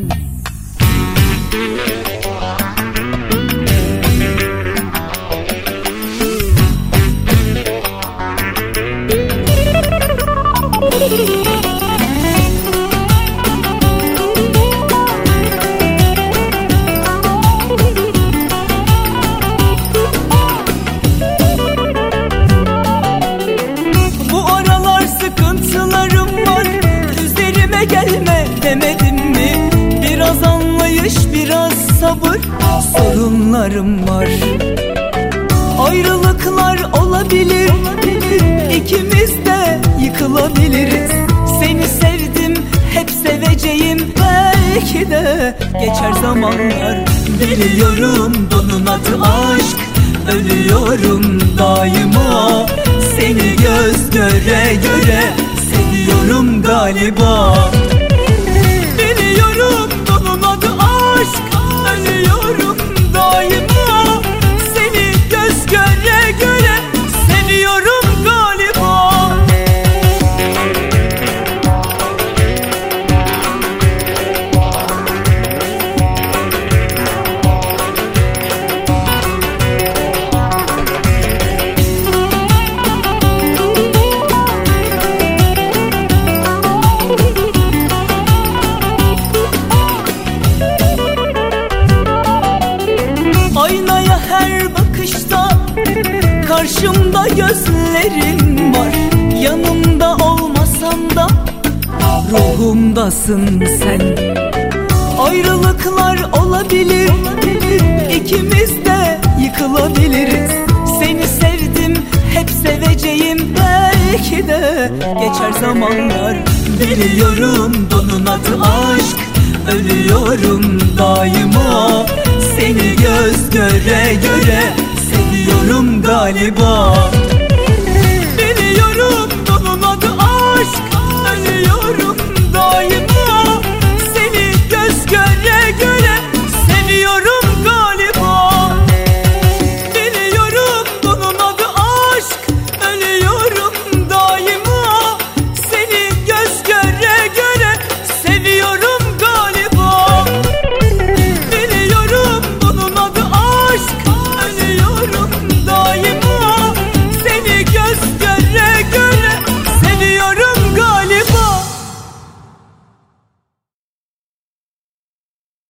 Demedim mi? Biraz anlayış, biraz sabır, sorunlarım var. Ayrılıklar olabilir, ikimiz de yıkılabiliriz. Seni sevdim, hep seveceğim, belki de geçer zamanlar. Biliyorum bunun adı aşk, ölüyorum daima. Seni göz göre göre seviyorum galiba. Bunun adı aşk, ölüyorum daima. Seni göz göre göre seviyorum galiba. Aynaya her bakışta karşımda gözlerin var. Yanımda olmasam da ruhumdasın sen. Ayrılıklar olabilir, ikimiz de yıkılabiliriz. Seni sevdim, hep seveceğim, belki de geçer zamanlar. Biliyorum bunun adı aşk, ölüyorum daima. Seni göz göre göre seviyorum galiba.